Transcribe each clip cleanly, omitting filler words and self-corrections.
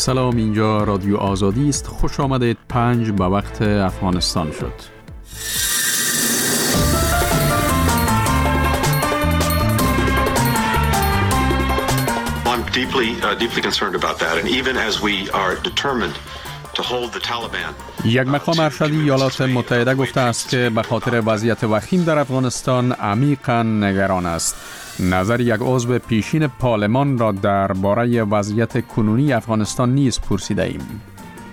سلام، اینجا رادیو آزادی است. خوش آمدید. 5 به وقت افغانستان شد. I'm deeply concerned about that, and even as we are determined to hold the Taliban. یک مقام ارشدی ایالات متحده گفته است که به خاطر وضعیت وخیم در افغانستان عمیقاً نگران است. نظر یک عضو پیشین پارلمان را درباره وضعیت کنونی افغانستان نیز پرسیده ایم.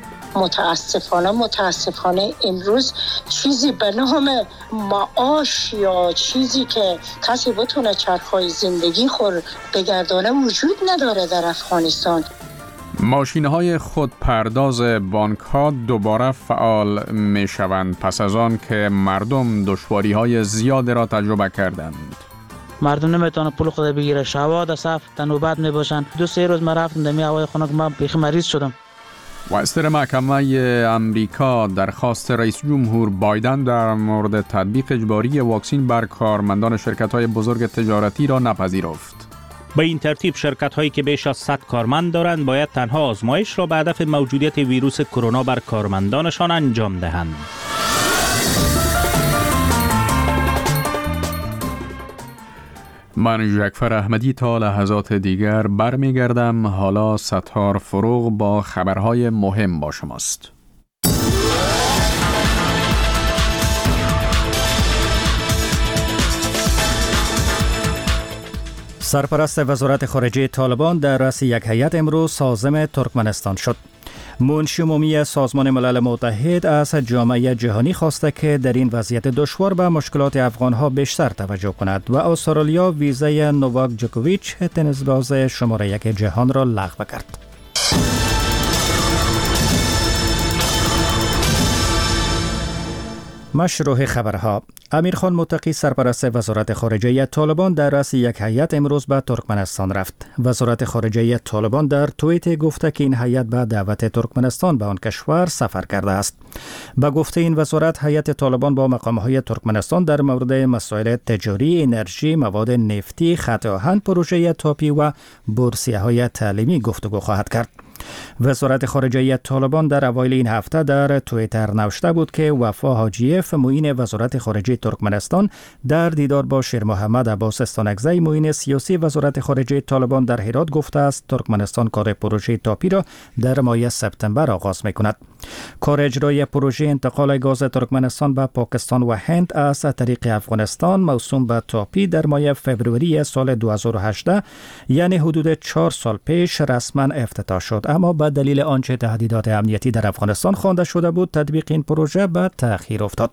متاسفانه امروز چیزی به نام معاش یا چیزی که کسی بتونه چرخهای زندگی خور بگردانه وجود نداره در افغانستان. ماشین‌های خودپرداز بانک‌ها دوباره فعال می‌شوند پس از آن که مردم دشواری‌های زیاد را تجربه کردند. مردم نمیتونه پول خود بگیره، شبا در صف نوبت میباشن. 2-3 روز من رفتم در هوای خونه که من بیخ مریض شدم. وزیر محکمه امریکا درخواست رئیس جمهور بایدن در مورد تطبیق اجباری واکسن بر کارمندان شرکت‌های بزرگ تجارتی را نپذیرفت. به این ترتیب شرکت‌هایی که بیش از 100 کارمند دارند باید تنها آزمایش را به هدف موجودیت ویروس کرونا بر کارمندانشان انجام دهند. من جعفر احمدی تا لحظات دیگر برمیگردم. حالا ستار فروغ با خبرهای مهم با شماست. سرپرست وزارت خارجه طالبان در رأس یک هیئت امروز عازم ترکمنستان شد. منشی عمومی سازمان ملل متحد از جامعه جهانی خواسته که در این وضعیت دشوار به مشکلات افغانها بیشتر توجه کند و استرالیا ویزای نوواک جوکوویچ تنیسباز شماره 1 جهان را لغو کرد. مشروع خبرها. امیرخان متقی سرپرست وزارت خارجه طالبان در رأس یک هیئت امروز به ترکمنستان رفت. وزارت خارجه طالبان در توییت گفته که این هیئت به دعوت ترکمنستان به آن کشور سفر کرده است. به گفته این وزارت، هیئت طالبان با مقام‌های ترکمنستان در مورد مسائل تجاری، انرژی، مواد نفتی، خط آهن، پروژه تاپی و بورسیه‌های تعلیمی گفتگو خواهد کرد. وزارت خارجه طالبان در اوایل این هفته در توییتر نوشته بود که وفا حاجیف معین وزارت خارجه ترکمنستان در دیدار با شیر محمد عباس استانکزی معین سیاسی وزارت خارجه طالبان در هرات گفته است ترکمنستان کار پروژه تاپی را در ماه سپتامبر آغاز می‌کند. کار اجرای پروژه انتقال گاز ترکمنستان به پاکستان و هند از طریق افغانستان موسوم به تاپی در ماه فوریه سال 2018 یعنی حدود 4 سال پیش رسما افتتاح شد، اما به دلیل آنچه تهدیدات امنیتی در افغانستان خوانده شده بود تطبیق این پروژه به تأخیر افتاد.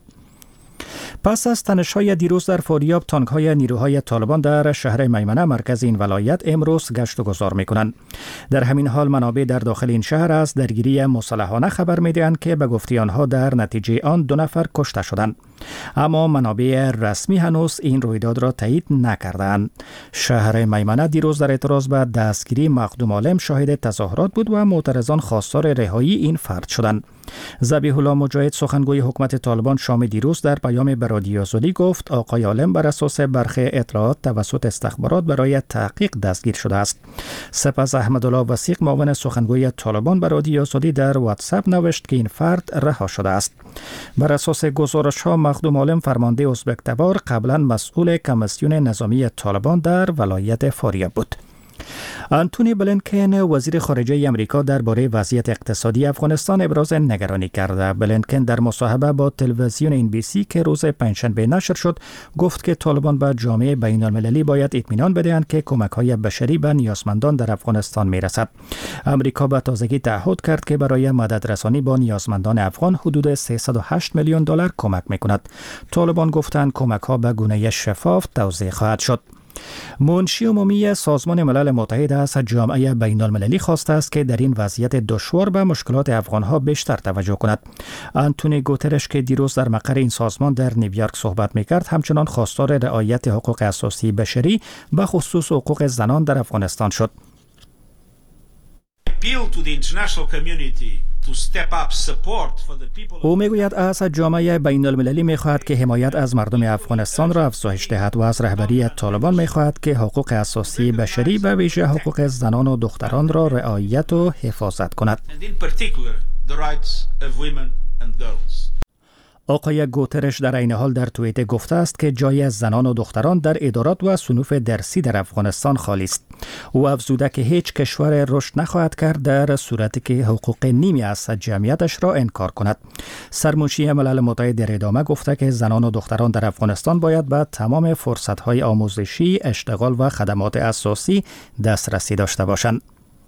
پس از تنش‌های دیروز در فاریاب، تانک‌های نیروهای طالبان در شهر میمنه مرکز این ولایت امروز گشت و گذار می‌کنند. در همین حال منابع در داخل این شهر از درگیری مسلحانه خبر می‌دهند که به گفته آنها در نتیجه آن 2 نفر کشته شدند. اما منابع رسمی هنوز این رویداد را تایید نکردند. شهر میمنه دیروز در اعتراض به دستگیری مخدوم عالم شاهد تظاهرات بود و معترضان خواستار رهایی این فرد شدند. ذبیح الله مجاهد سخنگوی حکومت طالبان شام دیروز در پیام به رادیو آزادی گفت آقای عالم بر اساس برخی اطلاعات توسط استخبارات برای تحقیق دستگیر شده است. سپس احمدالله وثیق معاون سخنگوی طالبان به رادیو آزادی در واتساپ نوشت که این فرد رها شده است. بر اساس گزارش‌ها مخدوم عالم فرمانده ازبک تبار قبلا مسئول کمیسیون نظامی طالبان در ولایت فاریاب بود. آنتونی بلینکن وزیر خارجه امریکا درباره وضعیت اقتصادی افغانستان ابراز نگرانی کرده. بلینکن در مصاحبه با تلویزیون NBC که روز پنجشنبه نشر شد گفت که طالبان به جامعه بین‌المللی باید اطمینان بدهند که کمک‌های بشری به نیازمندان در افغانستان میرسد. امریکا به تازگی تعهد کرد که برای مددرسانی با نیازمندان افغان حدود 308 میلیون دلار کمک می‌کند. طالبان گفتند کمک‌ها به گونه شفاف توزیع خواهد شد. منشی عمومی سازمان ملل متحد از جامعه بین‌المللی خواسته است که در این وضعیت دشوار به مشکلات افغانها بیشتر توجه کند. آنتونی گوترش که دیروز در مقر این سازمان در نیویورک صحبت می‌کرد همچنان خواستار رعایت حقوق اساسی بشری به خصوص حقوق زنان در افغانستان شد. Appeal to the international community او میگوید از جامعه بین المللی میخواهد که حمایت از مردم افغانستان را افزایش دهد و از رهبری طالبان میخواهد که حقوق اساسی بشری و ویژه حقوق زنان و دختران را رعایت و حفاظت کند. آقای گوترش در این حال در توییتر گفته است که جای زنان و دختران در ادارات و صنوف درسی در افغانستان خالی است. او افزوده که هیچ کشور رشد نخواهد کرد در صورتی که حقوق نیمی از جمعیتش را انکار کند. سرمنشی ملل متحد در ادامه گفته که زنان و دختران در افغانستان باید به تمام فرصت‌های آموزشی، اشتغال و خدمات اساسی دسترسی داشته باشند.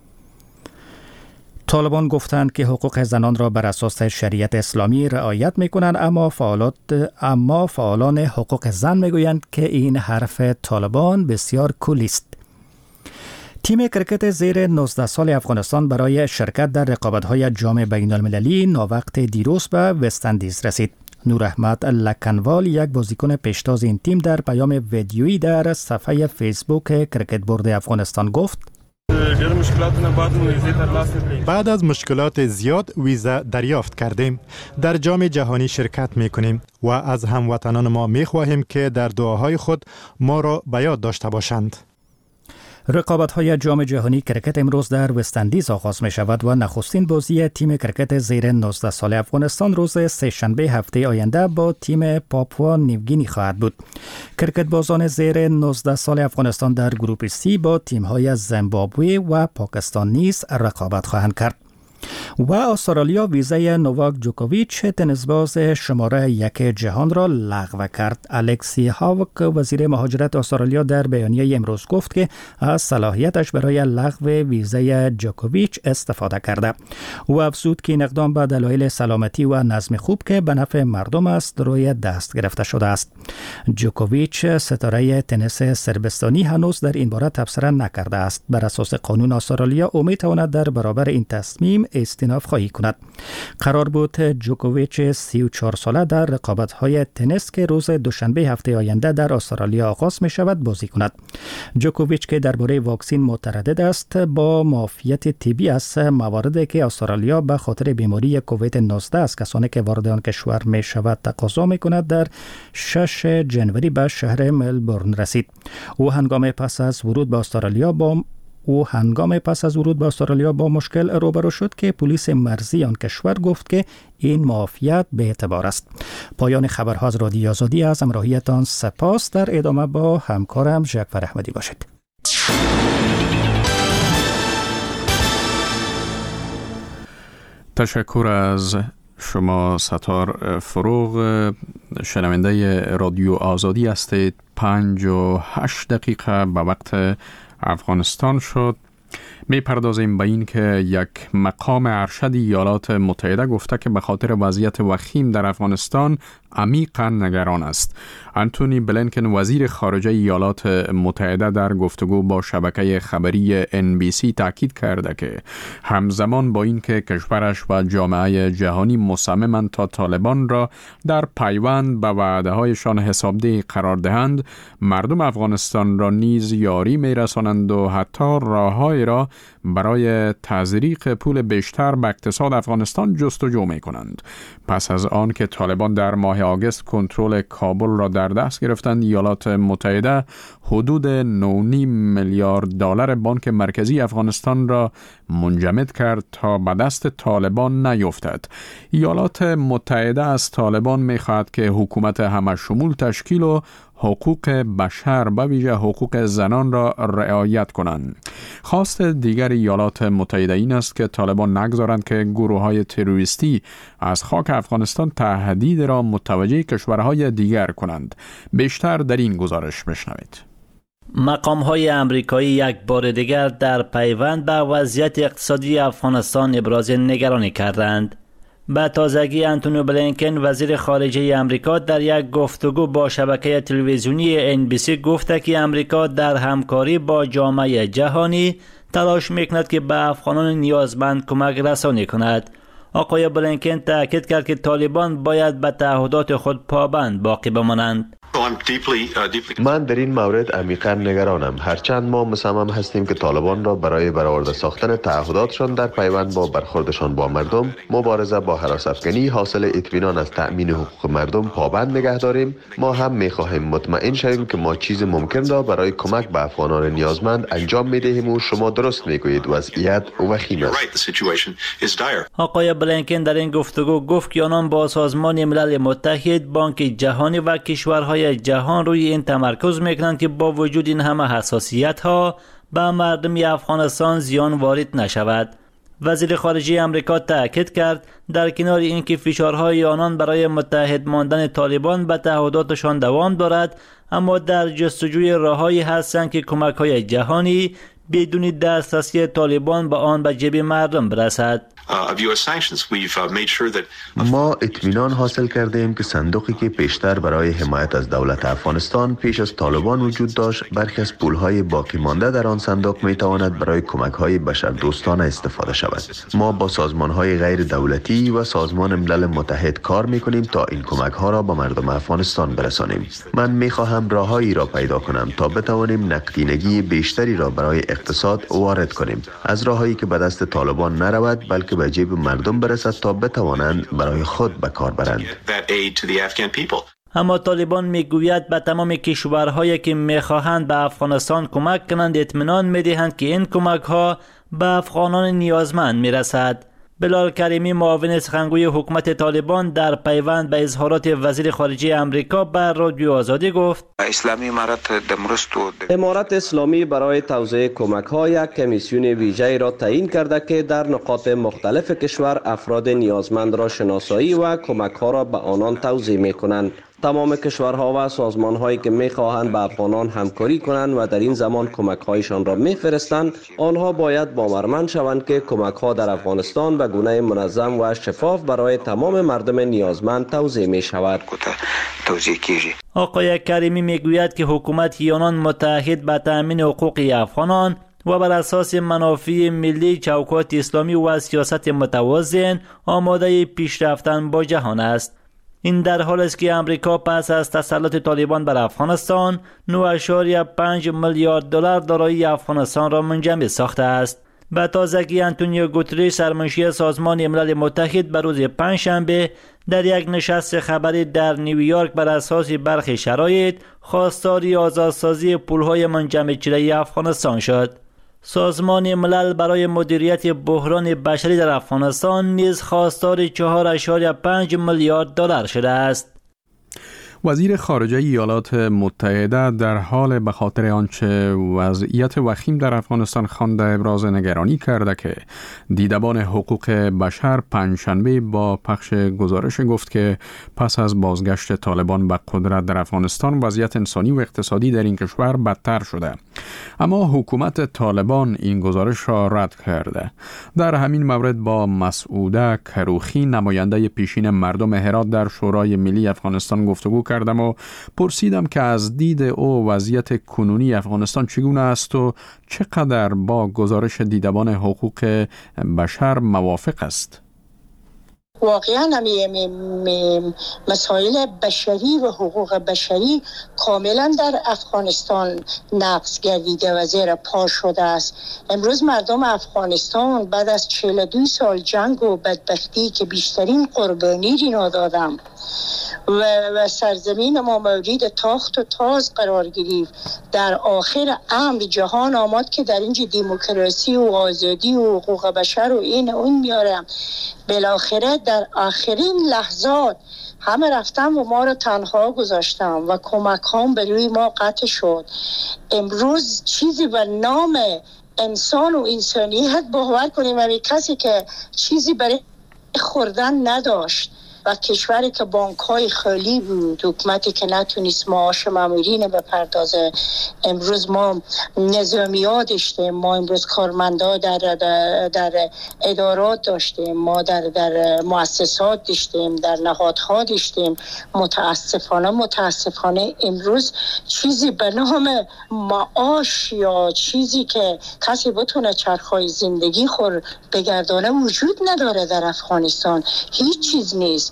طالبان گفتند که حقوق زنان را بر اساس شریعت اسلامی رعایت می‌کنند، اما فعالان حقوق زن می‌گویند که این حرف طالبان بسیار کلی است. تیم کرکت زیر 19 سال افغانستان برای شرکت در رقابت‌های جام بین‌المللی ناوقت دیروز به وست‌اندیز رسید. نور احمد لکنوال، یک بازیکن پیشتاز این تیم، در پیام ویدیویی در صفحه فیسبوک کرکت بورد افغانستان گفت: بعد از مشکلات زیاد ویزا دریافت کردیم. در جام جهانی شرکت میکنیم و از هموطنان ما میخواهیم که در دعاهای خود ما را به یاد داشته باشند. رقابت‌های جام جهانی کرکت امروز در وست‌اندیز آغاز می شود و نخستین بازی تیم کرکت زیر 19 سال افغانستان روز سه‌شنبه هفته آینده با تیم پاپوا نیوگینی خواهد بود. کرکت بازان زیر 19 سال افغانستان در گروپ سی با تیم‌های زیمبابوه و پاکستان نیز رقابت خواهند کرد. و استرالیا ویزای نوواک جوکوویچ تنیسباز شماره 1 جهان را لغو کرد. الکسی هاوک، وزیر مهاجرت استرالیا، در بیانیه امروز گفت که از صلاحیتش برای لغو ویزای جوکوویچ استفاده کرده. او افزود که این اقدام به دلایل سلامتی و نظم خوب که به نفع مردم است روی دست گرفته شده است. جوکوویچ، ستاره تنیس سربستانی، هنوز در این باره تبصره نکرده است. بر اساس قانون استرالیا او میتواند در برابر این تصمیم استیناف خواهی کند. قرار بود جوکوویچ 34 ساله در رقابت‌های تنیس که روز دوشنبه هفته آینده در استرالیا آغاز می شود بازی کند. جوکوویچ که درباره واکسین متردد است، با معافیت طبی از مواردی که استرالیا به خاطر بیماری کووید 19 از کسانی که وارد آن کشور می شود تقاضا می کند، در 6 جنوری به شهر ملبورن رسید. او هنگام پس از ورود به استرالیا با مشکل روبرو شد که پلیس مرزی آن کشور گفت که این معافیت به اعتبار است. پایان خبرها از رادیو آزادی. از همراهیتان سپاس. در ادامه با همکارم جعفر احمدی باشید. تشکر از شما ستار فروغ. شنونده رادیو آزادی هستید. 5:08 به وقت افغانستان شد. می پردازیم به این که یک مقام ارشد ایالات متحده گفته که به خاطر وضعیت وخیم در افغانستان عمیقاً نگران است. انتونی بلینکن، وزیر خارجه ایالات متحده، در گفتگو با شبکه خبری NBC تاکید کرده که همزمان با این که کشورش و جامعه جهانی مصممند تا طالبان را در پیوند به وعده‌هایشان حسابدهی قرار دهند، مردم افغانستان را نیز یاری می‌رسانند و حتی راه‌های را برای تزریق پول بیشتر به اقتصاد افغانستان جستجو می‌کنند. پس از آن که طالبان در ماه آگوست کنترل کابل را در دست گرفتند، ایالات متحده حدود 9.5 میلیارد دلار بانک مرکزی افغانستان را منجمد کرد تا به دست طالبان نیفتد. ایالات متحده از طالبان می‌خواهد که حکومت همه شمول تشکیل و حقوق بشر به ویژه حقوق زنان را رعایت کنند. خواست دیگر ایالات متحده این است که طالبان نگذارند که گروه‌های تروریستی از خاک افغانستان تهدید را متوجه کشورهای دیگر کنند. بیشتر در این گزارش بشنوید. مقام‌های آمریکایی یک بار دیگر در پیوند به وضعیت اقتصادی افغانستان ابراز نگرانی کردند. به تازگی انتونی بلینکن، وزیر خارجه آمریکا، در یک گفتگو با شبکه تلویزیونی NBC گفته که آمریکا در همکاری با جامعه جهانی تلاش میکند که به افغانان نیازمند کمک رسانی کند. آقای بلینکن تاکید کرد که طالبان باید به تعهدات خود پابند باقی بمانند. من در این مورد عمیقا نگرانم. هرچند ما مصمم هستیم که طالبان را برای برآورده ساختن تعهداتشان در پیوند با برخوردشان با مردم، مبارزه با هراس افکنی، حاصل اطمینان از تأمین حقوق مردم پابند نگه داریم، ما هم می‌خواهیم مطمئن شویم که ما چیز ممکن را برای کمک به افغانان نیازمند انجام می‌دهیم و شما درست می‌گویید وضعیت وخیم است. آقای بلینکن در این گفتگو گفت که آنان با سازمان ملل متحد، بانک جهانی و کشورهای جهان روی این تمرکز میکنند که با وجود این همه حساسیت ها به مردم افغانستان زیان وارد نشود. وزیر خارجه امریکا تاکید کرد در کنار اینکه فشارهای آنان برای متحد ماندن طالبان به تعهداتشان دوام دارد، اما در جستجوی راههایی هستند که کمک‌های جهانی بدون دسترسی طالبان به آن به جیب مردم برسد. ما اطمینان حاصل کرده ایم که صندوقی که پیشتر برای حمایت از دولت افغانستان پیش از طالبان وجود داشت، برخی از پولهای باقی مانده در آن صندوق می تواند برای کمک‌های بشردوستانه استفاده شود. ما با سازمان‌های غیر دولتی و سازمان ملل متحد کار می‌کنیم تا این کمک‌ها را به مردم افغانستان برسانیم. من می‌خواهم راههایی را پیدا کنم تا بتوانیم نقدینگی بیشتری را برای اقتصاد وارد کنیم، از راههایی که به دست طالبان نرود بلکه به جیب مردم برسد تا بتوانند برای خود به کار برند. اما طالبان میگوید به تمام کشورهایی که میخواهند به افغانستان کمک کنند اطمینان میدهند که این کمک ها به افغانان نیازمند میرسد. بلال کریمی، معاون سخنگوی حکومت طالبان، در پیوند به اظهارات وزیر خارجه امریکا بر رادیو آزادی گفت: امارت اسلامی برای توزیع کمک‌ها یک کمیسیون ویژه‌ای را تعیین کرده که در نقاط مختلف کشور افراد نیازمند را شناسایی و کمک‌ها را به آنان توزیع می‌کنند. تمام کشورها و سازمان‌هایی که می‌خواهند با افغانان همکاری کنند و در این زمان کمک‌هایشان را می‌فرستند، آنها باید باورمند شوند که کمک‌ها در افغانستان به گونه منظم و شفاف برای تمام مردم نیازمند توزیع می‌شود. آقای کریمی میگوید که حکومت آنان متحد به تأمین حقوق افغانان و بر اساس منافع ملی، چوکات اسلامی و سیاست متوازن آماده پیشرفتن با جهان است. این در حال است که امریکا پس از تسلط طالبان بر افغانستان 9.5 میلیارد دلار دارایی افغانستان را منجمد ساخته است. به تازگی آنتونیو گوترش، سرمنشی سازمان ملل متحد، به روز پنجشنبه در یک نشست خبری در نیویورک بر اساس برخی شرایط خواستار آزادسازی پولهای منجمد شده افغانستان شد. سازمان ملل برای مدیریت بحران بشری در افغانستان نیز خواستار 4.5 میلیارد دلار شده است. وزیر خارجه ایالات متحده در حال به خاطر آنچه وضعیت وخیم در افغانستان خوانده ابراز نگرانی کرده که دیدبان حقوق بشر پنجشنبه با پخش گزارش گفت که پس از بازگشت طالبان به قدرت در افغانستان وضعیت انسانی و اقتصادی در این کشور بدتر شده. اما حکومت طالبان این گزارش را رد کرده. در همین مورد با مسعوده کروخی، نماینده پیشین مردم هرات در شورای ملی افغانستان گفتگو کردم و پرسیدم که از دید او وضعیت کنونی افغانستان چگونه است و چقدر با گزارش دیدبان حقوق بشر موافق است. واقعا مسائل بشری و حقوق بشری کاملا در افغانستان نقض گردیده و زیر پا شده است. امروز مردم افغانستان بعد از 42 سال جنگ و بدبختی که بیشترین قربانی را دادم و سرزمین ما مورد تاخت و تاز قرار گرفت، در آخر امر جهان آمد که در اینجا دموکراسی و آزادی و حقوق بشر و این اون میارم. بالاخره در آخرین لحظات همه رفتم و ما رو تنها گذاشتم و کمک هم به روی ما قطع شد. امروز چیزی به نام انسان و انسانیت باور کنیم، همین کسی که چیزی برای خوردن نداشت و کشوری که بانک‌های خالی بود، حکومتی که نتونست معاش مامورین بپردازه، امروز ما نظامیات داشتیم، ما امروز کارمندا در ادارات داشتیم، ما در مؤسسات داشتیم، در نهادها داشتیم. متاسفانه امروز چیزی به نام معاش یا چیزی که کسی بتونه چرخهای زندگی خور بگردانه وجود نداره در افغانستان. هیچ چیز نیست.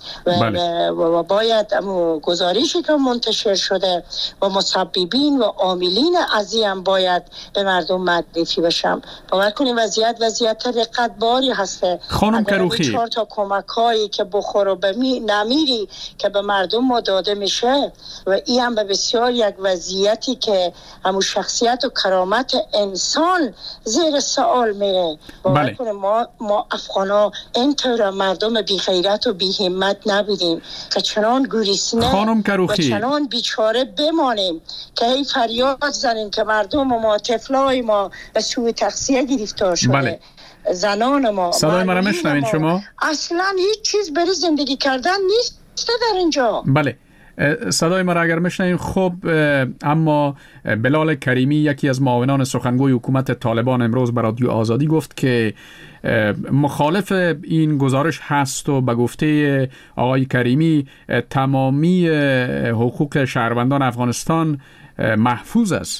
و باید گزارشی که منتشر شده و مسببین و عاملین هم باید به مردم معرفی بشم. باور کنید وضعیت رقتباری هسته. خانم کروخی، 4 تا کمک هایی که بخور و نمیری که به مردم داده میشه و این هم به بسیار یک وضعیتی که همون شخصیت و کرامت انسان زیر سوال میره. باور کنید ما افغانا اینطور مردم بی غیرت و بی همت نبودیم که چنان گریسنه و چنان بیچاره بمانیم که هی فریاد زنیم که مردم ما، طفلای ما به سوء تغذیه گرفتار شده. زنان ما، صدای ما را میشنوین شما؟ اصلا هیچ چیز برای زندگی کردن نیست در اینجا. بله، صدای ما را اگر میشنوین. خب اما بلال کریمی، یکی از معاونان سخنگوی حکومت طالبان، امروز به رادیو آزادی گفت که مخالف این گزارش هست و به گفته آقای کریمی تمامی حقوق شهروندان افغانستان محفوظ است.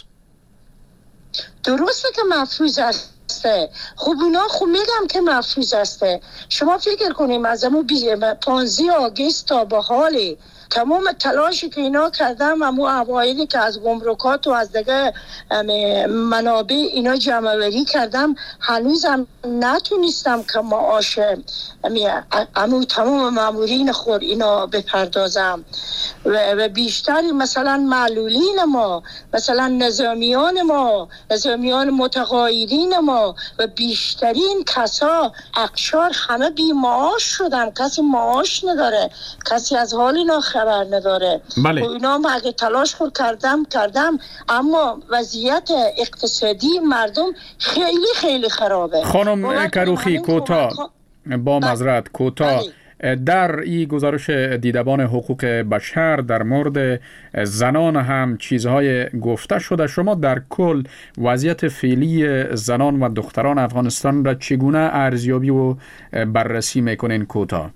درسته که محفوظ است. خب اونا میگم که محفوظ است. شما فکر کنیم از همون 15 آگست تا به حالی تمام تلاشی که اینا کردم، همون اوایلی که از گمرکات و از دیگه منابع اینا جمع‌آوری کردم، هنوزم نتونستم که معاش همون تمام مامورین خود اینا بپردازم و بیشتر مثلا معلولین ما، مثلا نظامیان متقاعدین ما و بیشترین کسا اقشار همه بی معاش شدن. کسی معاش نداره، کسی از حال اینا خبر نداره. بله. و اینا ما اگه تلاش خود کردم اما وضعیت اقتصادی مردم خیلی خیلی خرابه. خانم کروخی، کوتاه با معذرت کوتاه، در این گزارش دیدبان حقوق بشر در مورد زنان هم چیزهای گفته شده. شما در کل وضعیت فعلی زنان و دختران افغانستان را چگونه ارزیابی و بررسی میکنین؟ کوتاه.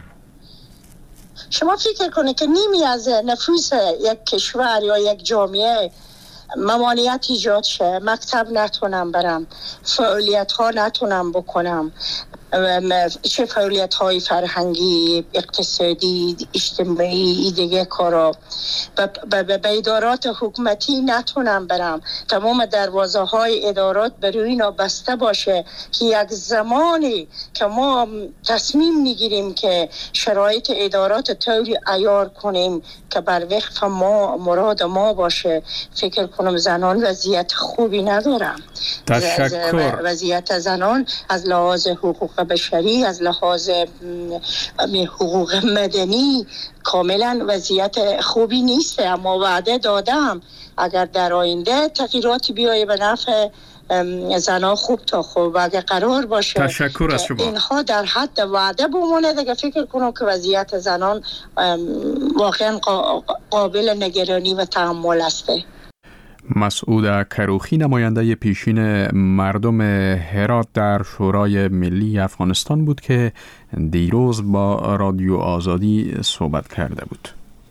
شما فکر کنید که نیمی از نفوس یک کشور یا یک جامعه ممانعت ایجاد شه، مکتب نتونم برم، فعالیت ها نتونم بکنم، چه فعالیت های فرهنگی، اقتصادی، اجتماعی، دیگه کارا، به ادارات حکومتی نتونم برم، تمام دروازه های ادارات برای اینا بسته باشه که یک زمانی که ما تصمیم میگیریم که شرایط ادارات طوری عیار کنیم که بر وقف ما مراد ما باشه. فکر کنم زنان وضعیت خوبی ندارم. تشکر. وضعیت زنان از لحاظ حقوق بشری، از لحاظ حقوق مدنی کاملا وضعیت خوبی نیست. اما وعده دادم اگر در آینده تغییراتی بیایه به نفع زنان خوب تا خوب و اگر قرار باشه تشکر از شما. اینها در حد وعده بمونه دیگه فکر کنم که وضعیت زنان واقعا قابل نگرانی و تحمل است. مسعود کروخی، نماینده پیشین مردم هرات در شورای ملی افغانستان بود که دیروز با رادیو آزادی صحبت کرده بود.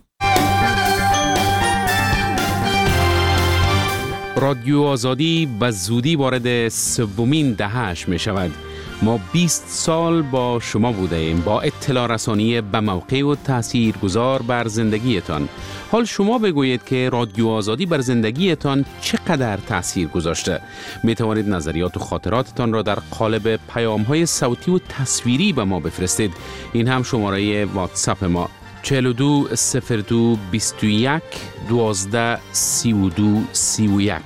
رادیو آزادی به زودی وارد 3مین دهه‌اش می شود. ما 20 سال با شما بوده ایم، با اطلاع رسانی به موقع و تاثیرگذار بر زندگیتان. حال شما بگویید که رادیو آزادی بر زندگیتان چقدر تاثیر گذاشته. می توانید نظریات و خاطراتتان را در قالب پیام‌های صوتی و تصویری به ما بفرستید. این هم شماره واتساپ ما 4202 21 12 32 31.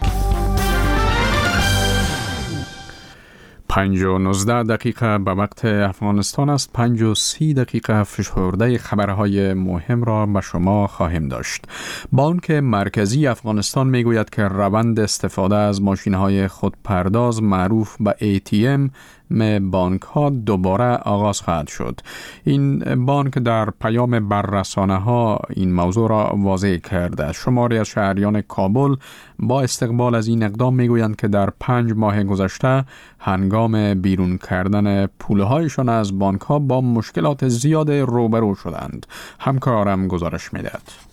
5:19 دقیقه به وقت افغانستان است. 5:30 دقیقه فشرده خبرهای مهم را به شما خواهیم داشت. بانک مرکزی افغانستان میگوید که روند استفاده از ماشین‌های خودپرداز معروف به ATM بانک ها دوباره آغاز خواهد شد. این بانک در پیام بر رسانه‌ها این موضوع را واضح کرده. شماری از شهریان کابل با استقبال از این اقدام میگویند که در 5 ماه گذشته هنگام بیرون کردن پولهایشان از بانک ها با مشکلات زیاد روبرو شدند. همکارم گزارش میدهد.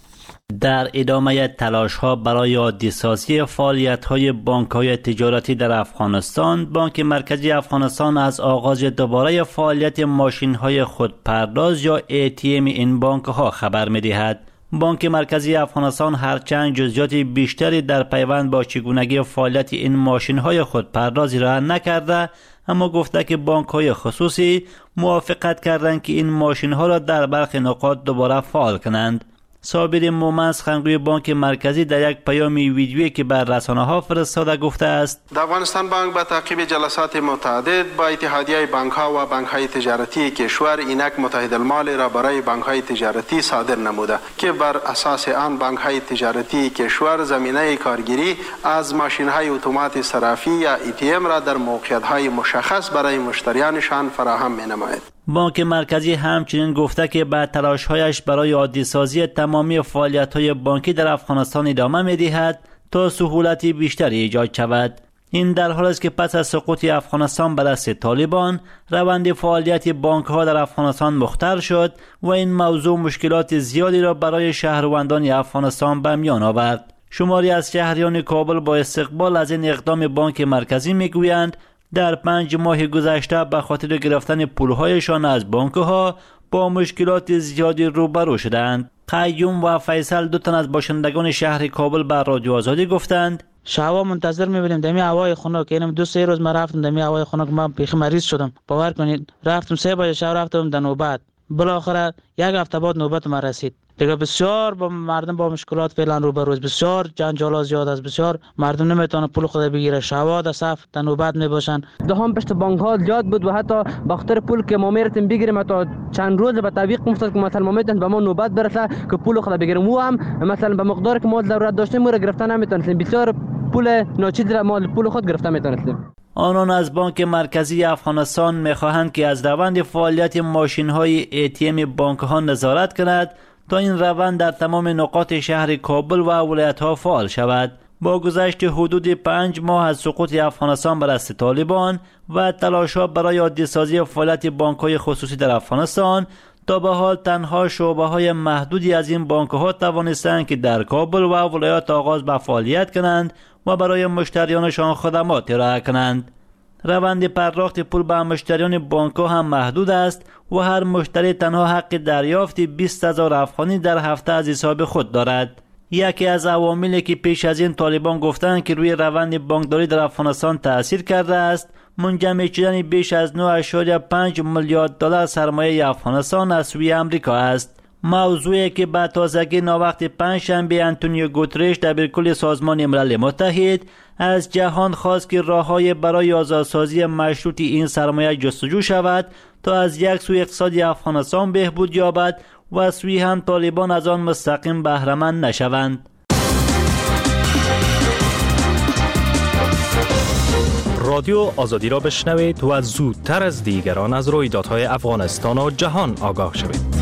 در ادامه تلاش‌ها برای عادی‌سازی فعالیت‌های بانک‌های تجارتی در افغانستان، بانک مرکزی افغانستان از آغاز دوباره فعالیت ماشین‌های خودپرداز یا ATM این بانک‌ها خبر می‌دهد. بانک مرکزی افغانستان هرچند جزئیات بیشتری در پیوند با چگونگی فعالیت این ماشین‌های خودپردازی را نکرده، اما گفته که بانک‌های خصوصی موافقت کردند که این ماشین‌ها را در برخی نقاط دوباره فعال کنند. صابر مومنز خنگوی بانک مرکزی در یک پیام ویدیویی که بر رسانه‌ها فرستاده گفته است: در افغانستان بانک با تعقیب جلسات متعدد با اتحادیه بانک‌ها و بانک‌های تجارتی کشور اینک متحدالمال را برای بانک‌های تجارتی صادر نموده که بر اساس آن بانک‌های تجارتی کشور زمینه کارگیری از ماشین‌های اتومات صرافی یا ATM را در موقعیت‌های مشخص برای مشتریانشان فراهم می‌نماید. بانک مرکزی همچنین گفته که به تلاش‌هایش برای عادی‌سازی تمامی فعالیت‌های بانکی در افغانستان ادامه می‌دهد تا سهولت بیشتری ایجاد شود. این در حالی است که پس از سقوط افغانستان به دست طالبان، روند فعالیت بانک‌ها در افغانستان مختل شد و این موضوع مشکلات زیادی را برای شهروندان افغانستان به میان آورد. شماری از شهریان کابل با استقبال از این اقدام بانک مرکزی می‌گویند در 5 ماه گذشته به خاطر گرفتن پولهایشان از بانک‌ها با مشکلات زیادی روبرو شدند. قیوم و فیصل، 2 تن از باشندگان شهر کابل به رادیو آزادی گفتند: شوا منتظر می‌بینیم دمی هوای خنک، یعنی 2-3 روز ما رفتم دمی هوای خنک، من بیخ مریض شدم. باور کنید رفتم 3 بجه شب رفتم در نوبت، بالاخره 1 هفته بعد نوبت ما رسید. دیگه بسیار با مردم با مشکلات فعلا روبروست، بسیار جنجال زیاد است، بسیار مردم نمیتونه پول خود بگیره، شوا در صف در نوبت میباشن. دهان پشت بانک ها زیاد بود و حتی با خاطر پول که ما میرتیم بگیریم تا چند روز به تعویق افتاد که مثلا ما میتونیم به ما نوبت برسه که پول خود بگیریم، و هم مثلا به مقدار که ما ضرورت داشتیم ما رو گرفتن نمیتونستیم، بسیار پول ناچیز را ما پول خود گرفتن میتونستیم. آنان از بانک مرکزی افغانستان میخواهند که از روند فعالیت ماشین‌های ATM بانک‌ها نظارت کند تا این روند در تمام نقاط شهر کابل و ولایت‌ها فعال شود. با گذشت حدود 5 ماه از سقوط افغانستان بر دست طالبان و تلاش‌ها برای عادی‌سازی فعالیت بانک‌های خصوصی در افغانستان، تا به حال تنها شعبه‌های محدودی از این بانک‌ها توانستند که در کابل و ولایات آغاز به فعالیت کنند و برای مشتریانشان خدمات ارائه کنند. روند پرداخت پول به مشتریان بانک‌ها هم محدود است و هر مشتری تنها حق دریافت 20,000 افغانی در هفته از حساب خود دارد. یکی از عواملی که پیش از این طالبان گفتند که روی روند بانکداری در افغانستان تأثیر کرده است، منجمد شدن بیش از 9.5 میلیارد دلار سرمایه افغانستان از سوی آمریکا است. موضوعی که به تازگی ناوقت پنجشنبه آنتونیو گوترش دبیرکل سازمان ملل متحد از جهان خواست که راه‌های برای آزادسازی مشروط این سرمایه جستجو شود تا از یک سوی اقتصاد افغانستان بهبود یابد و از سوی هم طالبان از آن مستقیم بهره مند نشوند. رادیو آزادی را بشنوید و زودتر از دیگران از رویدادهای افغانستان و جهان آگاه شوید.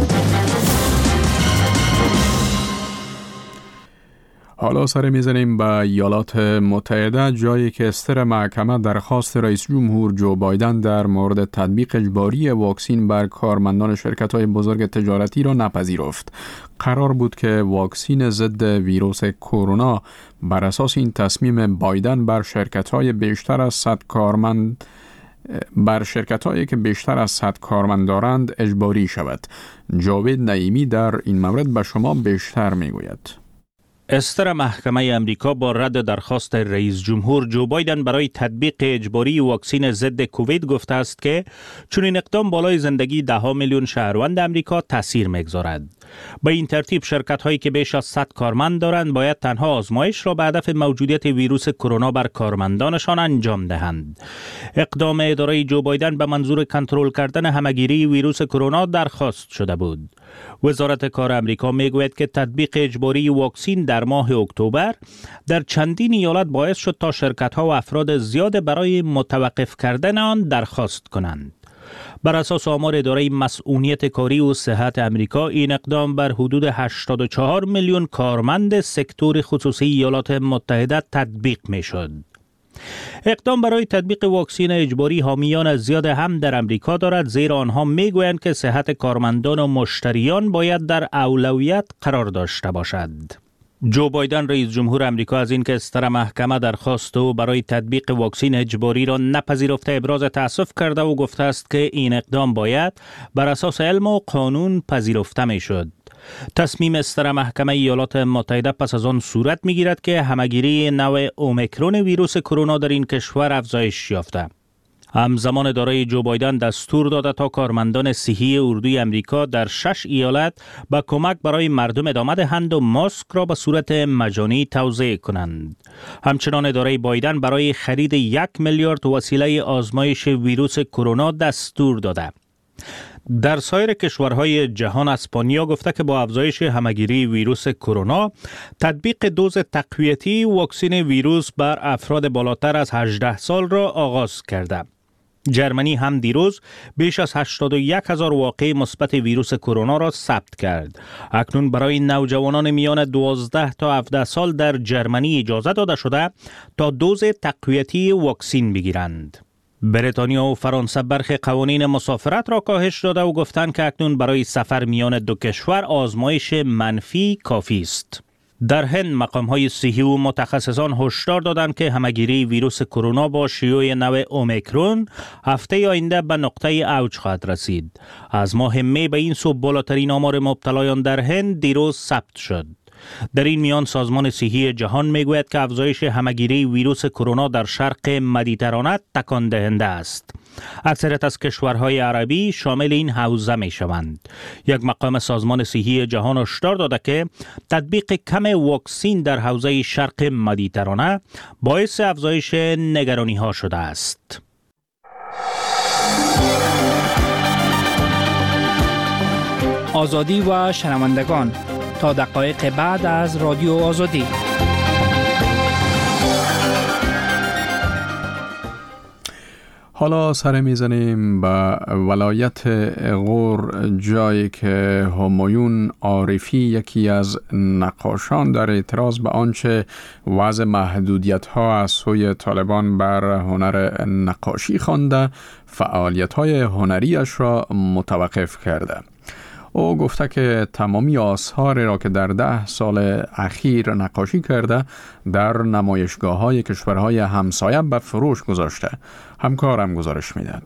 حالا سر میزنیم به ایالات متحده، جایی که استر محکمه درخواست رئیس جمهور جو بایدن در مورد تطبیق اجباری واکسین بر کارمندان شرکت‌های بزرگ تجارتی را نپذیرفت. قرار بود که واکسین ضد ویروس کرونا بر اساس این تصمیم بایدن بر شرکت‌های بیشتر از 100 کارمند که بیشتر از 100 کارمند دارند اجباری شود. جاوید نعیمی در این مورد به شما بیشتر میگوید. استر محکمه امریکا با رد درخواست رئیس جمهور جو بایدن برای تطبیق اجباری واکسین ضد کووید گفته است که چون این اقدام بالای زندگی 10 میلیون شهروند امریکا تاثیر میگذارد. به این ترتیب شرکت هایی که بیش از 100 کارمند دارند باید تنها آزمایش را به هدف موجودیت ویروس کرونا بر کارمندانشان انجام دهند. اقدام اداره جو بایدن به منظور کنترل کردن همهگیری ویروس کرونا درخواست شده بود. وزارت کار امریکا میگوید که تطبیق اجباری واکسین در ماه اکتبر در چندین ایالت باعث شد تا شرکت‌ها و افراد زیاد برای متوقف کردن آن درخواست کنند. بر اساس آمار اداره مسئولیت کاری و صحت امریکا، این اقدام بر حدود 84 میلیون کارمند سکتور خصوصی ایالات متحده تطبیق می شد. اقدام برای تطبیق واکسن اجباری حامیان زیاد هم در امریکا دارد، زیرا آنها میگویند که صحت کارمندان و مشتریان باید در اولویت قرار داشته باشد. جو بایدن رئیس جمهور امریکا از اینکه ستر محکمه درخواست او برای تطبیق واکسن اجباری را نپذیرفته ابراز تأسف کرده و گفته است که این اقدام باید بر اساس علم و قانون پذیرفته میشد. تصمیم ستر محکمه ایالات متحده پس از آن صورت میگیرد که همهگیری نوع اومیکرون ویروس کرونا در این کشور افزایش یافته. همزمان دارای جو بایدن دستور داده تا کارمندان صحی اردوی امریکا در 6 ایالت به کمک برای مردم ادامه دهند و ماسک را به صورت مجانی توزیع کنند. همچنان اداره بایدن برای خرید 1 میلیارد وسیله آزمایش ویروس کرونا دستور داده. در سایر کشورهای جهان اسپانیا گفته که با افزایش همهگیری ویروس کرونا تطبیق دوز تقویتی واکسن ویروس بر افراد بالاتر از 18 سال را آغاز کرده. جرمنی هم دیروز بیش از 81,000 واقعه مثبت ویروس کرونا را ثبت کرد. اکنون برای نوجوانان میان 12 تا 17 سال در جرمنی اجازه داده شده تا دوز تقویتی واکسن بگیرند. بریتانیا و فرانسه برخی قوانین مسافرت را کاهش داده و گفتند که اکنون برای سفر میان دو کشور آزمایش منفی کافی است. در هند مقام‌های صحی و متخصصان هشدار دادند که همهگیری ویروس کرونا با شیوع نوع اومیکرون هفته آینده به نقطه اوج خواهد رسید. از ماه می به این سو بالاترین آمار مبتلایان در هند دیروز ثبت شد. در این میان سازمان صحی جهان میگوید که افزایش همهگیری ویروس کرونا در شرق مدیترانه تکان دهنده است. اکثریت از کشورهای عربی شامل این حوزه می شوند. یک مقام سازمان صحی جهان هشدار داده که تطبیق کم واکسن در حوزه شرق مدیترانه باعث افزایش نگرانی ها شده است. آزادی و شنوندگان، تا دقایق بعد از رادیو آزادی. حالا سر میزنیم به ولایت غور، جایی که همایون عارفی یکی از نقاشان در اعتراض به آنچه وضع محدودیت ها از سوی طالبان بر هنر نقاشی خوانده فعالیت های هنریش را متوقف کرده. او گفته که تمامی آثار را که در 10 سال اخیر نقاشی کرده در نمایشگاه‌های کشورهای همسایه به فروش گذاشته. همکارم گزارش میداد.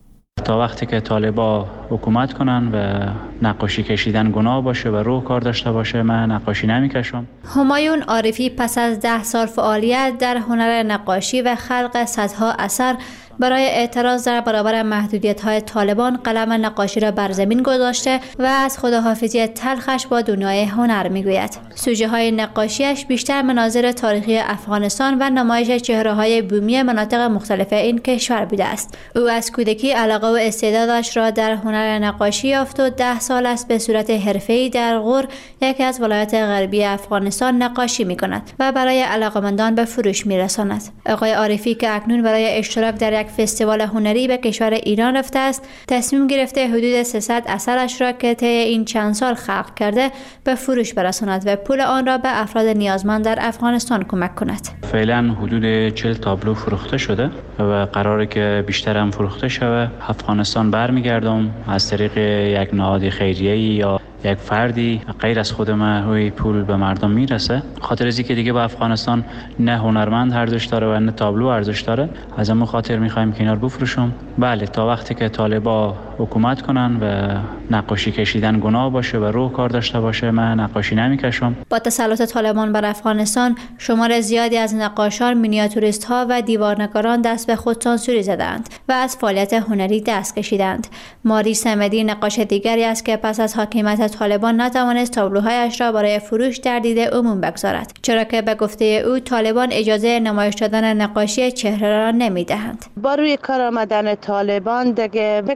تا وقتی که طالبا حکومت کنن و نقاشی کشیدن گناه باشه و روح کار داشته باشه، من نقاشی نمیکشم. همایون عارفی پس از 10 سال فعالیت در هنر نقاشی و خلق صدها اثر برای اعتراض در برابر محدودیت‌های طالبان قلم نقاشی را بر زمین گذاشته و از خداحافظی تلخش با دنیای هنر میگوید. سوژه‌های نقاشیش بیشتر مناظر تاریخی افغانستان و نمایش چهره‌های بومی مناطق مختلف این کشور بوده است. او از کودکی علاقه و استعدادش را در هنر نقاشی یافت و 10 سال است به صورت حرفه‌ای در غور، یکی از ولایات غربی افغانستان، نقاشی می‌کند و برای علاقه‌مندان به فروش می‌رساند. آقای عارفی که اکنون برای اشتراک در یک فستیوال هنری به کشور ایران رفته است، تصمیم گرفته حدود 300 اثرش را که طی این چند سال خلق کرده به فروش برساند و پول آن را به افراد نیازمند در افغانستان کمک کند. فعلا حدود 40 تابلو فروخته شده و قراره که بیشتر هم فروخته شود. افغانستان برمیگردم از طریق یک نهاد خیریه‌ای یا یک فردی غیر از خود من روی پول به مردم میرسه. خاطر از اینکه دیگه با افغانستان نه هنرمند ارزش داره و نه تابلو ارزش داره، از همون خاطر میخوایم که اینا رو بفروشم. بله، تا وقتی که طالبا حکومت کنن و نقاشی کشیدن گناه باشه و روح کار داشته باشه، من نقاشی نمیکشم. با تسلط طالبان بر افغانستان، شمار زیادی از نقاشان، مینیاتوریست ها و دیوارنگاران دست به خود سانسوری زدند و از فعالیت هنری دست کشیدند. ماری صمدی نقاش دیگری است که پس از حاکمیت طالبان نتوانست تابلوهایش را برای فروش در دید عموم بگذارد، چرا که به گفته او طالبان اجازه نمایش دادن نقاشی چهره را نمیدهند. با روی کار آمدن طالبان دیگه فکر نکنم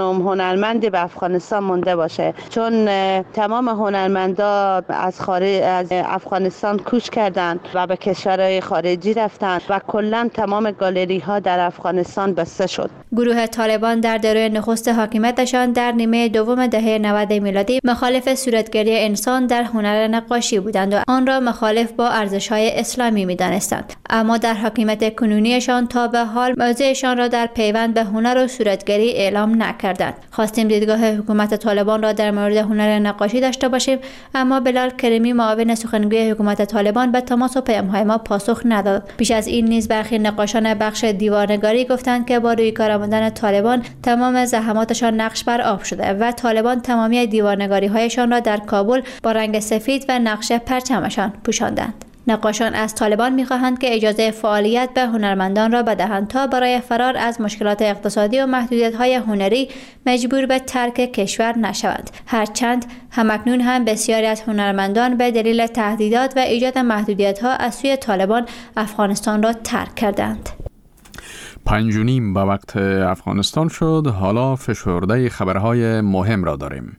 خانم هنرمندی به افغانستان مونده باشه، چون تمام هنرمندا از افغانستان کوچ کردند و به کشورهای خارجی رفتند و کلا تمام گالری ها در افغانستان بسته شد. گروه طالبان در دوره نخست حاکمیتشان در نیمه دوم دهه 90 میلادی مخالف صورتگری انسان در هنر نقاشی بودند و آن را مخالف با ارزش‌های اسلامی می‌دانستند، اما در حاکمیت کنونیشان تا به حال موضعشان را در پیوند به هنر و صورتگری اعلام نکردند. خواستیم دیدگاه حکومت طالبان را در مورد هنر نقاشی داشته باشیم، اما بلال کریمی معاون سخنگوی حکومت طالبان به تماس و پیام‌های ما پاسخ نداد. پیش از این نیز برخی نقاشان بخش دیوارنگاری گفتند که با روی کار آمدن طالبان تمام زحماتشان نقش بر آب شده و طالبان تمامی دیوارنگاری‌هایشان را در کابل با رنگ سفید و نقش پرچمشان پوشاندند. نقاشان از طالبان می‌خواهند که اجازه فعالیت به هنرمندان را بدهند تا برای فرار از مشکلات اقتصادی و محدودیت‌های هنری مجبور به ترک کشور نشوند. هرچند همکنون هم بسیاری از هنرمندان به دلیل تهدیدات و ایجاد محدودیت‌ها از سوی طالبان افغانستان را ترک کردند. 5:30 به وقت افغانستان شد. حالا فشرده خبرهای مهم را داریم.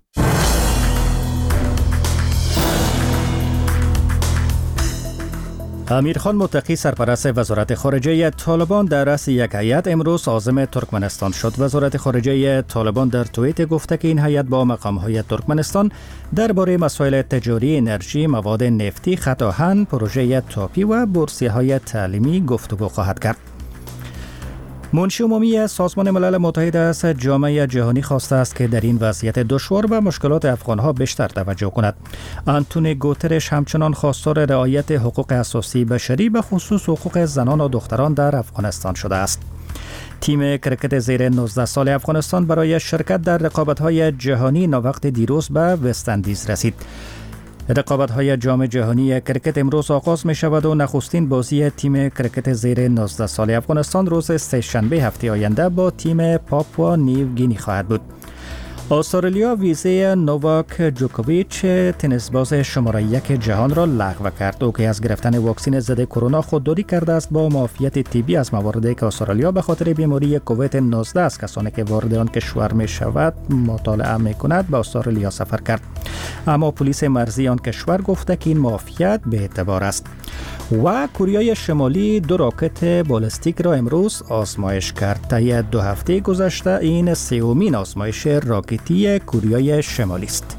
امیرخان متقی سرپرست وزارت خارجه طالبان در رأس یک هیئت امروز عازم ترکمنستان شد. وزارت خارجه طالبان در توییت گفته که این هیئت با مقام‌های ترکمنستان درباره مسائل تجاری، انرژی، مواد نفتی، خط آهن، پروژه تاپی و بورسیه‌های تعلیمی گفتگو خواهد کرد. منشی عمومی سازمان ملل متحد از جامعه جهانی خواسته است که در این وضعیت دشوار و مشکلات افغانها بیشتر توجه کند. آنتونی گوترش همچنان خواستار رعایت حقوق اساسی بشری به خصوص حقوق زنان و دختران در افغانستان شده است. تیم کرکت زیر 19 سال افغانستان برای شرکت در رقابت‌های جهانی ناوقت دیروز به وست‌اندیز رسید. رقابت‌های جام جهانی کرکت امروز آغاز می شود و نخستین بازی تیم کرکت زیر 19 سال افغانستان روز سه‌شنبه هفته آینده با تیم پاپوا نیو گینی خواهد بود. استرالیا ویزه نوواک جوکوویچ تنیسباز شماره 1 جهان را لغو کرد. او که از گرفتن واکسن ضد کرونا خودداری کرده است با معافیت طبی از مواردی که استرالیا به خاطر بیماری کووید 19 از کسانی که وارد آن کشور می شود مطالعه می کند به استرالیا سفر کرد، اما پلیس مرزی آن کشور گفته که این معافیت به اعتبار است. و کره شمالی 2 راکت بالستیک را امروز آزمایش کرد. طی 2 هفته گذشته این سومین آزمایش راکتی کره شمالی است.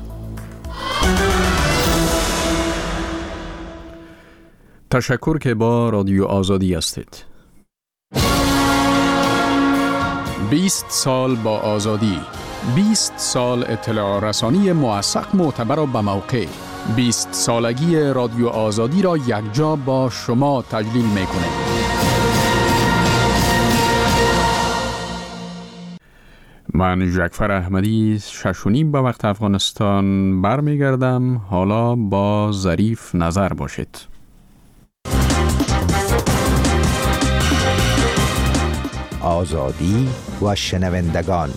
تشکر که با رادیو آزادی هستید. 20 سال با آزادی، 20 سال اطلاع رسانی موثق، معتبر و بموقع. 20 سالگی رادیو آزادی را یکجا با شما تجلیل می‌کنیم. من جعفر احمدی 6:30 به وقت افغانستان برمیگردم. حالا با ظریف نظر باشید. آزادی و شنوندگان.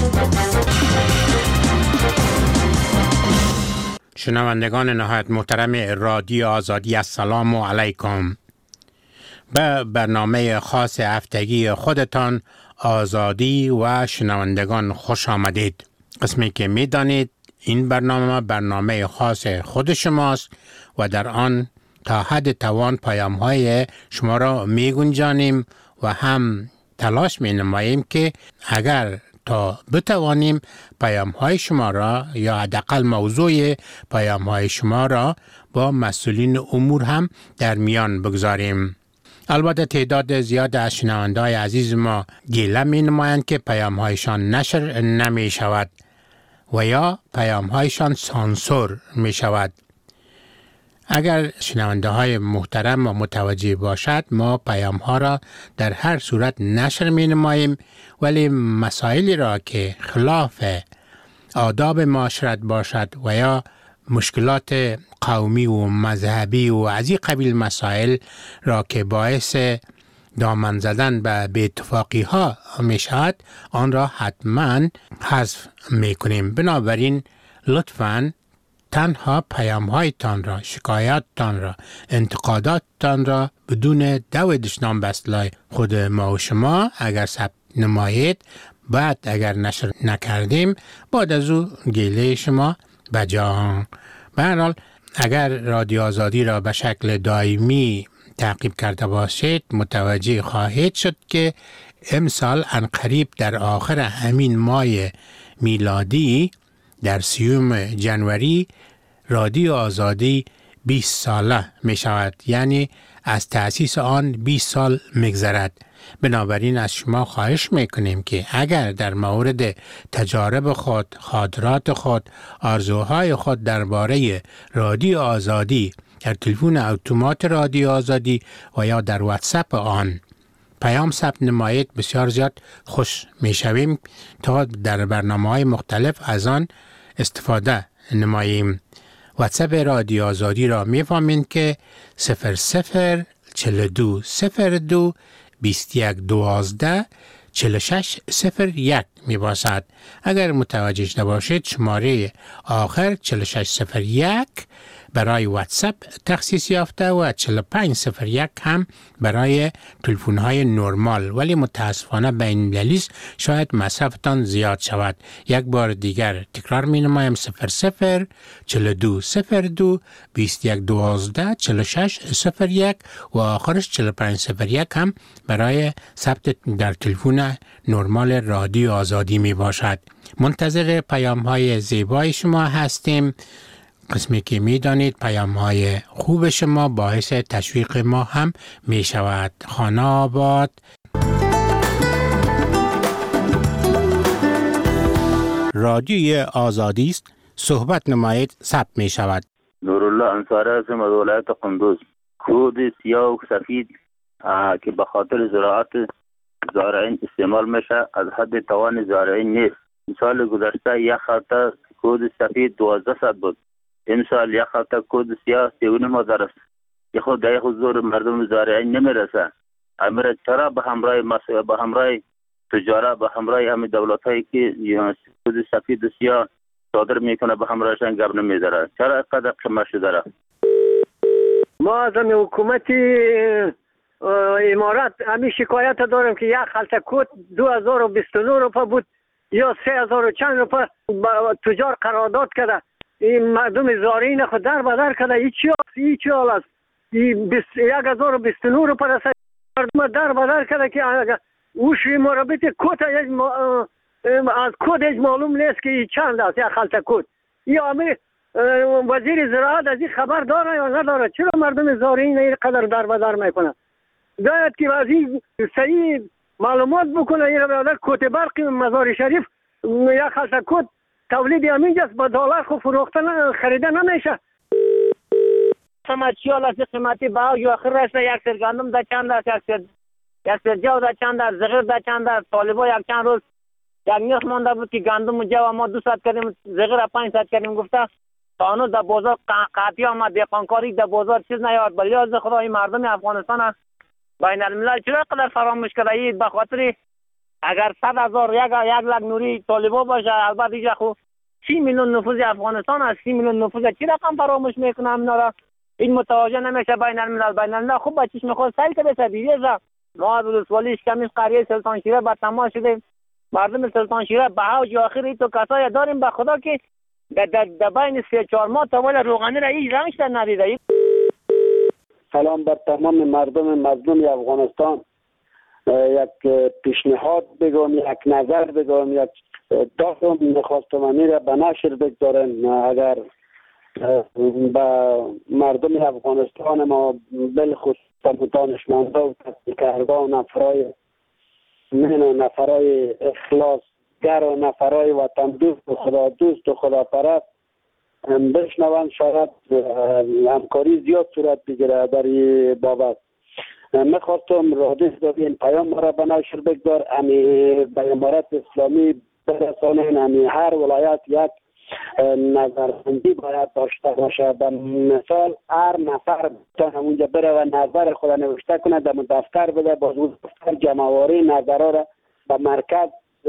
شنوندگان نهایت محترم رادیو آزادی، السلام علیکم. به برنامه خاص هفتگی خودتان آزادی و شنوندگان خوش آمدید. قسمی که می دانید این برنامه خاص خود شماست و در آن تا حد توان پیام های شما را می گنجانیم و هم تلاش می نماییم که اگر تا بتوانیم پیام های شما را یا حداقل موضوع پیام های شما را با مسئولین امور هم در میان بگذاریم. البته تعداد زیاد از شنونده‌های عزیز ما گله می نمایند که پیام هایشان نشر نمی شود و یا پیام هایشان سانسور می شود. اگر شنونده های محترم و متوجه باشد، ما پیام ها را در هر صورت نشر می نماییم، ولی مسائلی را که خلاف آداب معاشرت باشد و یا مشکلات قومی و مذهبی و از این قبیل مسائل را که باعث دامن زدن به بی‌اتفاقی ها می شود، آن را حتما حذف می کنیم. بنابراین لطفاً تنها پیام هایتان را، شکایاتتان را، انتقاداتتان را بدون دو دشنام به اصطلاح خود ما و شما اگر ثبت نمایید بعد اگر نشر نکردیم بعد از او گله شما بجا. به هر حال اگر رادیو آزادی را به شکل دائمی تعقیب کرده باشید متوجه خواهید شد که امسال عنقریب در آخر همین ماه میلادی در 30 جنوری رادیو آزادی 20 ساله می شود، یعنی از تأسیس آن 20 سال می‌گذرد. بنابراین از شما خواهش میکنیم که اگر در مورد تجارب خود، خاطرات خود، آرزوهای خود درباره رادیو آزادی در تلفن اتومات رادیو آزادی و یا در واتساپ آن پیام ثبت نمایید بسیار زیاد خوش میشویم تا در برنامه‌های مختلف از آن استفاده نماییم. واتساپ رادیو آزادی را میفهمید که 004202 2112 4601 می باشد. اگر متوجه نباشید شماره آخر 4601 برای واتساپ تخصیص یافته و 4501 هم برای تلفن‌های نرمال، ولی متاسفانه بین المللی شاید مصرفتان زیاد شود. یک بار دیگر تکرار می نمایم 004202 2112 4601 و آخرش 4501 هم برای ثبت در تلفن نرمال رادیو آزادی می باشد. منتظر پیام های زیبای شما هستیم. قسمی که می دانید پیام های خوب شما باعث تشویق ما هم می شود. خانه آباد. رادیوی آزادی است. صحبت نمایید ثبت می شود. نورالله انصاری هستم از ولایت قندوز. کود سیاه و سفید که به خاطر زراعت زارعین استعمال میشه از حد توان زارعین نیست. سال گذشته یک خطه کود سفید 1200 بود. امسال یک خطه کود سیاه 3900 است. که خود در حضور مردم زارعین نمیرسه. امر چرا به همراه تجارت به همراه همه دولت هایی که کود سفید و سیاه صادر میکنه به همراهشان گپ نمیداره؟ چرا اینقدر قیمت شده؟ ما از حکومت امارات همین شکایت دارم که یک خلطه کود 2029 روپا بود یا 3000 چند روپا تجار قرارداد کرده. این مردم زارعین خود در بدر کرده. این چی حال است؟ 1029 روپا رسید مردم در بدر کرده که اوش مربط کود از کود هیچ معلوم نیست که چند است یک خلطه کود. یا همین وزیر زراعت از این خبر داره یا نداره؟ چرا مردم زارعین اینقدر در بدر میکنه؟ باید که از این صحیح معلومات بکنه. این برادر کوت برق مزار شریف یک خلطه کود تولید همینجاست با دلار خو فروختن خریده نمیشه. سماچیال از قیمتی باو جو آخر رسته یک سر گندم در چند است، یک سر جو در چند است، زغیر در چند است. طالبا یک چند روز یک نیخ مانده بود که گندم و جو ما 200 کردیم، زغیر 500 کردیم. گفته تا هنوز در بازار قاطی آمد، دهقانکاری در بازار چیز نیاد. بلی از خدا این مردم افغانستان بین الملل چرا قدر فراموش کرده؟ این به خاطر اگر 100,000 یک لک نوری طالبا باشه، البته اینجا خو 30 میلیون نفوس افغانستان است. 30 میلیون نفوس چی رقم فراموش میکنه؟ اینا این متوجه نمیشه. بین الملل خوب با چشم خود سیل کرده سبیلیه. ما ولسوالی اشکمیش قریه سلطان شیره با تماس شده. مردم سلطان شیره به اوج آخری تو کسایی داریم به خدا که در بین 3-4 ماه تاول روغنی را هیچ رنگش در ندیده. سلام بر تمام مردم مظلوم افغانستان. یک پیشنهاد بگم، یک نظر بگم، یک داستان میخواستم را به نشر بگذارم. اگر به مردم افغانستان ما بالخصوص دانشمندا و تحقیقگران، نفرای اخلاصگر و نفرای وطن دوست و خدا دوست و خدا پرست بشنوند، شاید همکاری زیاد صورت بگیره در این بابت. میخواستم رادیو این پیام را به نشر بگذار، به امارت اسلامی برسانین. هر ولایت یک نظربندی باید داشته باشه. به مثال هر نفر بتونه اونجا بره و نظر خود نوشته کنه، در دفتر بده، باز دفتر جمعواری نظرها را به مرکز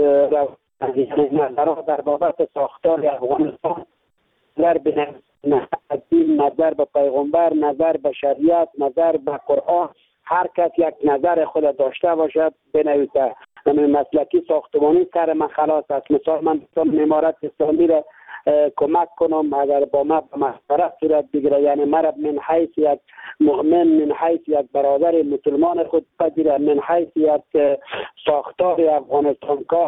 نظرها در بابت ساختار افغانستان، نظر به نظر به پیغمبر، نظر به شریعت، نظر به قرآن، هر کس یک نظر خود داشته باشد بنویسه. مسلکی ساختمانی سر من خلاص است. مثال من بخوام امارت اسلامی را کمک کنم، اگر با ما به مشورت صورت بگیره، یعنی مرا من حیث یک مؤمن، من حیث یک برادر مسلمان خود پذیره، من حیث یک ساختار افغانستان کار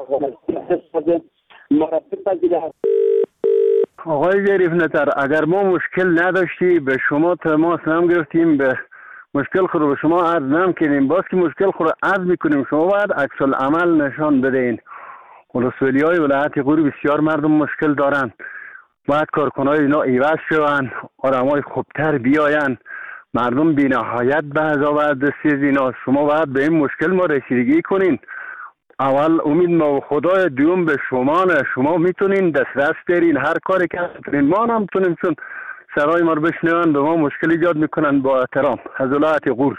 مرا بپذیره. آقای ظریف نتر، اگر ما مشکل نداشتی به شما تماس نم گرفتیم، به مشکل خود رو به شما عرض نم کنیم، باز که مشکل خود رو عرض میکنیم شما باید عکس العمل نشان بدین. ولسوالی های ولایت غور بسیار مردم مشکل دارن، باید کارکنای اینا ایواز شوند، آدمای خوبتر بیاین، مردم بی نهایت به عذاب باید دستی از اینا. شما باید به این مشکل ما رسیدگی کنین. اول امید ما و خدای، دوم به شما نه. شما میتونین دسترس دارین، هر کاری که میتونین، ما هم میتونیم، چون سرای ما رو بشنون به ما مشکل ایجاد میکنن. با احترام از ولایت غور.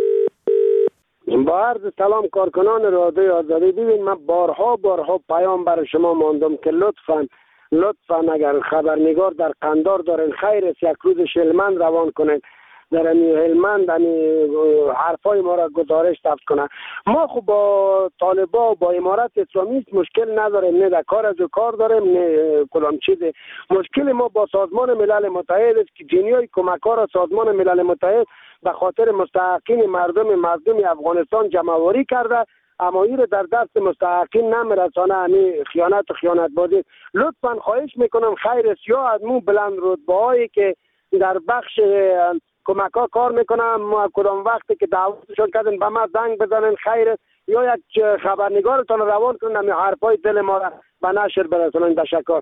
با عرض سلام کارکنان رادیو آزادی. ببین من بارها پیام برای شما ماندم که لطفاً اگر خبرنگار در قندار دارین خیر است یک روز هلمند روان کنین، در هلمند حرفای ما را گزارش ثبت کنه. ما خب با طالبا و با امارت اسلامی مشکل نداریم، نه در کار از کار داریم نه کلام چیزی. مشکل ما با سازمان ملل متحد است که جنیای کمک‌ها را سازمان ملل متحد به خاطر مستحقین مردم افغانستان جمع‌آوری کرده، اما این در دست مستحقین نمیرسانه. همین خیانت بازی. لطفاً خواهش میکنم خیر است یا از مو بلند رتبه‌هایی که در بخش کمک‌ها کار میکنم، ما کدام وقتی که دعوتشون کردن به ما زنگ بزنن خیر است، یا یک خبرنگارتون روان کنن همین حرفای دل ما را به نشر برسونن. تشکر.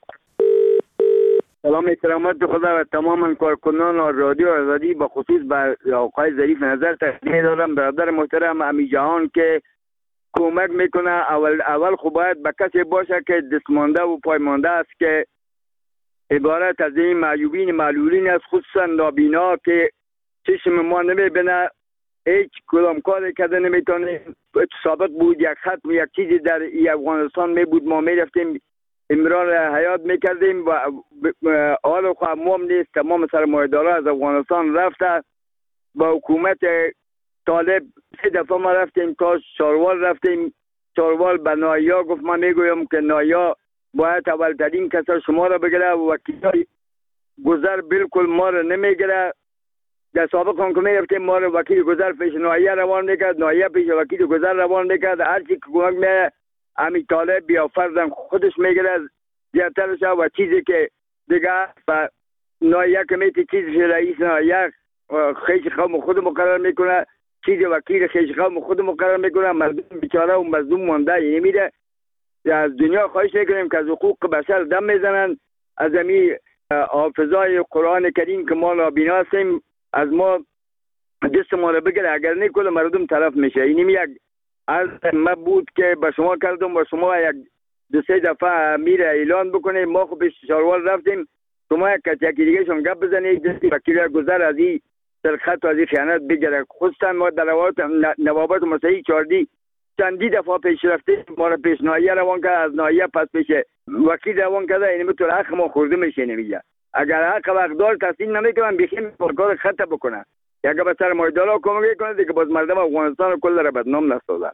سلام احترامات به خدا و تمام کارکنان رادیو آزادی. با خصوص به آقای ظریف نظر تقدیم دارم. برادر محترم امی جهان که کمک میکنه، اول خب باید به کسی باشه که دستمانده و پایمانده است، که عبارت از این معیوبین معلولین است، خصوصا نابینا که چشم ما نمیبینه، هیچ کدام کاری کرده نمیتونه. سابق بود یک ختم یک چیزی در افغانستان می بود، ما میرفتیم امرار حیات میکردیم و حال خواهم مام نیست. تمام سرمایه‌دارا از افغانستان رفته. با حکومت طالب 3 دفعه ما رفتیم، تا چاروال رفتیم. چاروال به نایا گفت ما میگویم که نایا باید اولترین کسا شما را بگیره، وکیل گذر بالکل ما را نمیگیره. در سابق هم که میرفتیم ما را وکیل گذر پیش نایه روان میکرد، نایه پیش وکیل گذر روان میکرد. هرچی که کمک میه همین طالب بیا فرضاً خودش میگیره زیادترش، و چیزی که دیگه و نایه که میتی چیزی رئیس نایه خیش قوم خود مقرر میکنه، چیزی وکیل خیش قوم خود مقرر میکنه. مردم بیچاره و مظلوم مانده. یعنی میره از دنیا خواهش میکنیم که از حقوق بشر دم میزنن، از همین حافظای قرآن کریم که ما نابینا هستیم از ما دست ما رو بگیره، اگر نه کل مردم طرف میشه. اینی یک از ما بود که به شما کردم و شما یک 2-3 دفعه میره اعلان بکنه. ما خب به چاروال رفتیم، شما یک کتیکی دیگه شون گپ بزنید دستی وکیل گذر از این سرخط و از این خیانت بگیره. خصوصا ما در نوابت مسیحی چاردی چندی دفعه پیش رفته، ما را پیش نایه روان کرد، از نایه پس پیش وکیل روان کرده. این طور حق ما خورده میشه نمیگه. اگر حق و اقدار تسلیم نمیکنن بخیم کار خطا بکنن، یا اگر به سرمایه‌دارا کمک کنه دیگه باز مردم افغانستان کل را بدنام نسازن.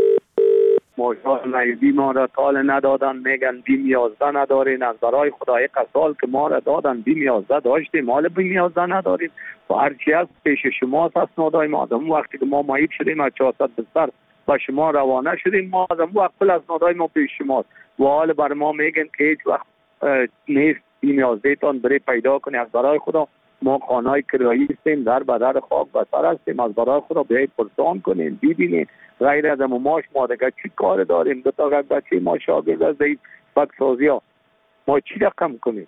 ماشاءالله معیوبی ما را تال ندادن، میگن بیم 11 ندارین. از برای خدای قسال که ما را دادن بیم 11 داشتیم، مال بیم 11 نداریم. و هرچی از پیش شما اسنادای ما آدم وقتی که ما معیوب شدیم از 400 بستر با شما روانه شدیم، ما آدم وقت کل اسنادای ما پیش شماست و حال بر ما میگن که هیچ وقت نیست بیم 11 تان برای پیدا کنی. از برای خدا ما خانه‌های کرایی هستیم، در بدر خاک بسر هستیم. از برای خدا بیایید پرسان کنین ببینین. غیر از ماش ما دیگه چی کار داریم؟ 2 تا بچه ما شاگرد از این فکسازی ها ما چی رقم کنیم؟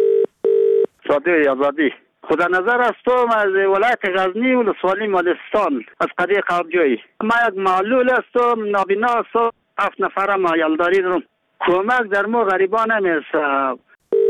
رادیو آزادی. خدا نظر هستم از ولایت غزنی و ولسوالی مالستان از قریه قابجویی. ما یک معلول هستم، نابینا هستم، 7 نفر ما یلداری دارم. کمک در ما غریبان نمیرسه.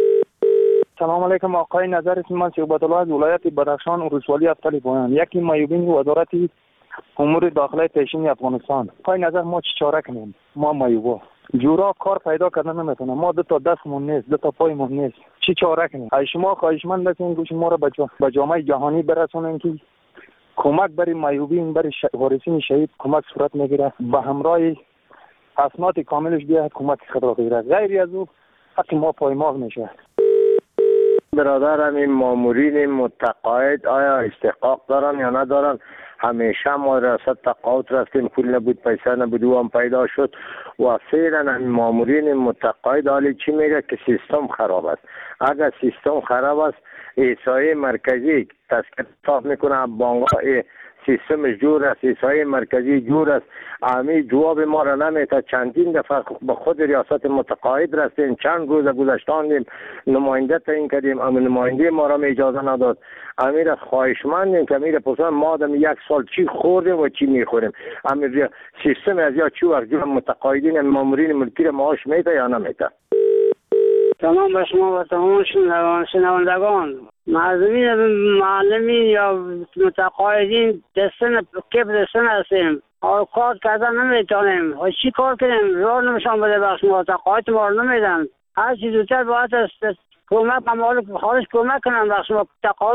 سلام علیکم آقای نظر من صحبت الله از ولایت بدخشان ولسوالی افتالی پایان. یکی معیوبین وزارت امور داخلی پیشین افغانستان. آقای نظر ما چه چاره کنیم؟ ما معیوبا جورا کار پیدا کردن نمیتونه، ما 2 تا دستمون نیست، 2 تا پایمون نیست، چی چاره کنیم؟ ای شما خواهشمند هستیم که ما را به جامعه جهانی برسونین که کمک برای معیوبین، برای وارثین شهید کمک صورت میگیره، به همراه اسناد کاملش بیاید کمک خود را بگیره. غیر از او حق ما پایمال میشه. برادرم این مامورین متقاعد آیا استحقاق دارن یا ندارن؟ همیشه ما ریاست تقاعد رفتیم، پول نبود، پیسه نبود، او هم پیدا شد و فعلا این مامورین متقاعد حالی چی میگه که سیستم خراب است. اگر سیستم خراب است، احصایه مرکزی تسکیه صاف میکنه، بانک‌ها سیستمش جور است، احصایه مرکزی جور است، امی جواب ما را نمیده. چندین دفعه به خود ریاست متقاعد رفتیم، چند روز گذشتاندیم، نماینده تعیین کردیم، اما نماینده ما را اجازه نداد. امیر خواهشمندیم که امیر پرسان ما آدم 1 سال چی خوردیم و چی میخوریم. امیر سیستم از یا چی وقت جور متقاعدین مامورین ملکی را معاش میده یا نمیده. تمام به شما و تمام شنوندگان، معلمین معلمین یا متقاعدین دستن کپ دستن هستیم، کار کردن نمیتونیم و چی کار کنیم؟ راه نمیشان بده بخش متقاعد ما رو نمیدن. هر چیز زودتر باید کمک خارج کمک کنم بخش متقاعد